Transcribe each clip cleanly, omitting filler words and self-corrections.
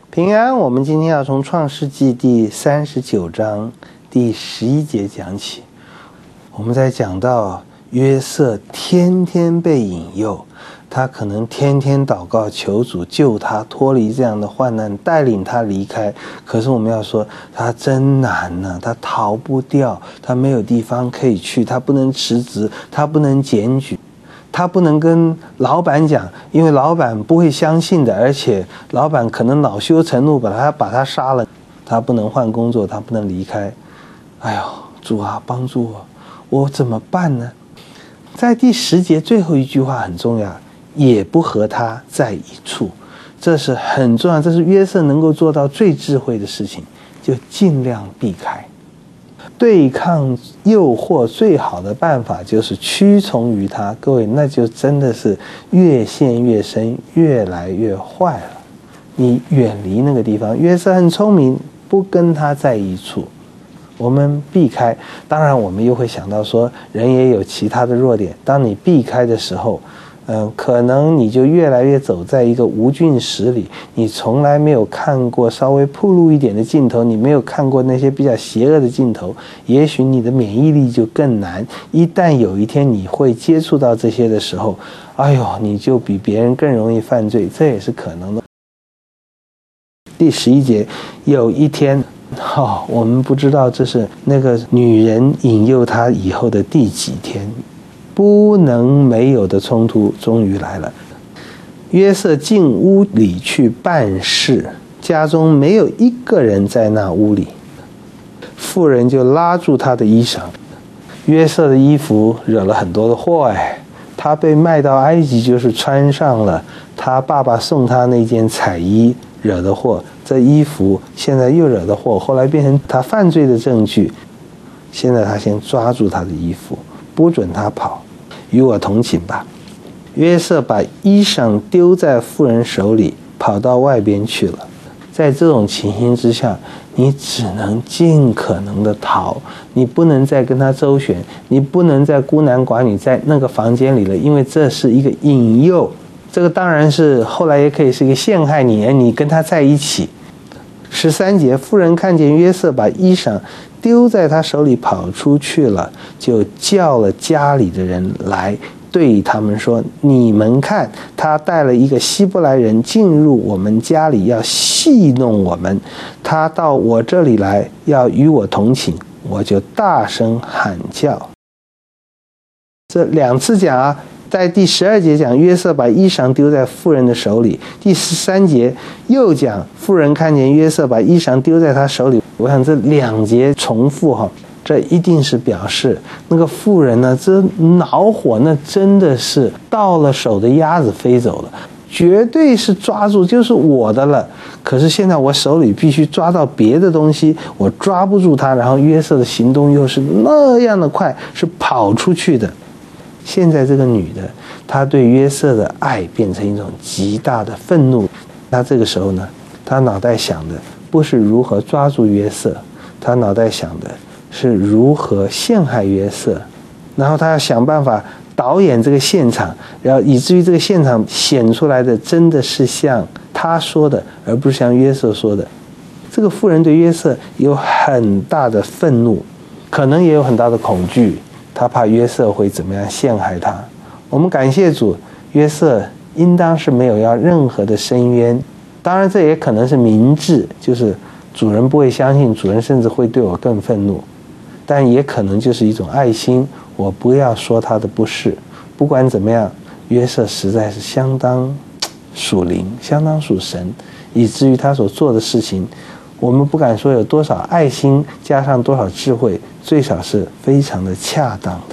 平安，我们今天要从创世纪第39章第11节讲起。我们在讲到约瑟天天被引诱，他可能天天祷告求主救他脱离这样的患难，带领他离开。可是我们要说他真难呢，他逃不掉，他没有地方可以去，他不能辞职，他不能检举，他不能跟老板讲，因为老板不会相信的，而且老板可能恼羞成怒把他杀了。他不能换工作，他不能离开。哎呦，主啊，帮助我怎么办呢？在第10节最后一句话很重要，也不和他在一处。这是很重要，这是约瑟能够做到最智慧的事情，就尽量避开。对抗诱惑最好的办法就是屈从于他。各位，那就真的是越陷越深，越来越坏了。你远离那个地方。约瑟很聪明，不跟他在一处，我们避开。当然我们又会想到说，人也有其他的弱点。当你避开的时候，可能你就越来越走在一个无菌室里，你从来没有看过稍微暴露一点的镜头，你没有看过那些比较邪恶的镜头，也许你的免疫力就更难。一旦有一天你会接触到这些的时候，哎呦，你就比别人更容易犯罪，这也是可能的。第11节，有一天，我们不知道这是那个女人引诱他以后的第几天，不能没有的冲突终于来了。约瑟进屋里去办事，家中没有一个人在那屋里，妇人就拉住他的衣裳。约瑟的衣服惹了很多的祸，他被卖到埃及就是穿上了他爸爸送他那件彩衣惹的祸，这衣服现在又惹的祸，后来变成他犯罪的证据。现在他先抓住他的衣服，不准他跑，与我同寝吧。约瑟把衣裳丢在妇人手里，跑到外边去了。在这种情形之下，你只能尽可能的逃，你不能再跟他周旋，你不能再孤男寡女在那个房间里了，因为这是一个引诱。这个当然是后来也可以是一个陷害你，你跟他在一起。13节，妇人看见约瑟把衣裳丢在他手里跑出去了，就叫了家里的人来，对他们说：你们看，他带了一个希伯来人进入我们家里，要戏弄我们。他到我这里来，要与我同寝，我就大声喊叫。这2次讲啊。在第12节讲约瑟把衣裳丢在妇人的手里，第13节又讲妇人看见约瑟把衣裳丢在他手里。我想这2节重复这一定是表示那个妇人呢，这恼火，那真的是到了手的鸭子飞走了，绝对是抓住就是我的了。可是现在我手里必须抓到别的东西，我抓不住他，然后约瑟的行动又是那样的快，是跑出去的。现在这个女的，她对约瑟的爱变成一种极大的愤怒。她这个时候呢，她脑袋想的不是如何抓住约瑟，她脑袋想的是如何陷害约瑟。然后她要想办法导演这个现场，然后以至于这个现场显出来的真的是像她说的，而不是像约瑟说的。这个妇人对约瑟有很大的愤怒，可能也有很大的恐惧。他怕约瑟会怎么样陷害他。我们感谢主，约瑟应当是没有要任何的申冤。当然这也可能是明智，就是主人不会相信，主人甚至会对我更愤怒。但也可能就是一种爱心，我不要说他的不是。不管怎么样，约瑟实在是相当属灵，相当属神，以至于他所做的事情，我们不敢说有多少爱心加上多少智慧，最少是非常的恰当的。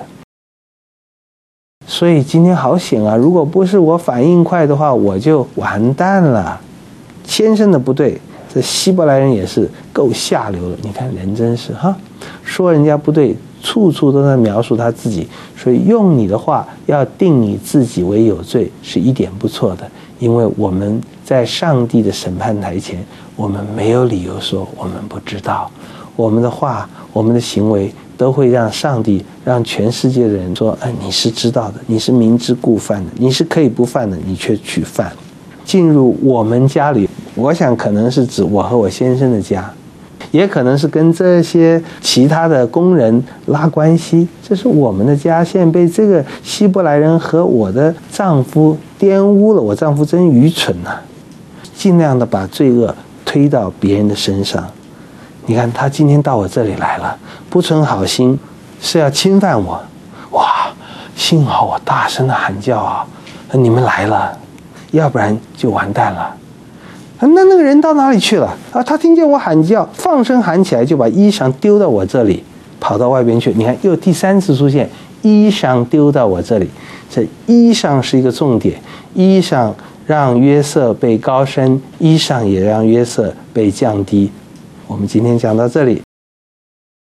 所以今天好险啊，如果不是我反应快的话，我就完蛋了。先生的不对，这希伯来人也是够下流的。你看人真是说人家不对，处处都在描述他自己。所以用你的话要定你自己为有罪，是一点不错的。因为我们在上帝的审判台前，我们没有理由说我们不知道。我们的话，我们的行为都会让上帝，让全世界的人说，你是知道的，你是明知故犯的，你是可以不犯的，你却去犯。进入我们家里， 我想可能是指我和我先生的家，也可能是跟这些其他的工人拉关系。这是我们的家，现在被这个希伯来人和我的丈夫玷污了。我丈夫真愚蠢啊，尽量的把罪恶推到别人的身上。你看他今天到我这里来了，不存好心，是要侵犯我。哇，幸好我大声的喊叫啊，你们来了，要不然就完蛋了。那个人到哪里去了啊？他听见我喊叫，放声喊起来，就把衣裳丢到我这里，跑到外边去。你看，又第3次出现衣裳丢到我这里，这衣裳是一个重点。衣裳让约瑟被高升，衣裳也让约瑟被降低。我们今天讲到这里。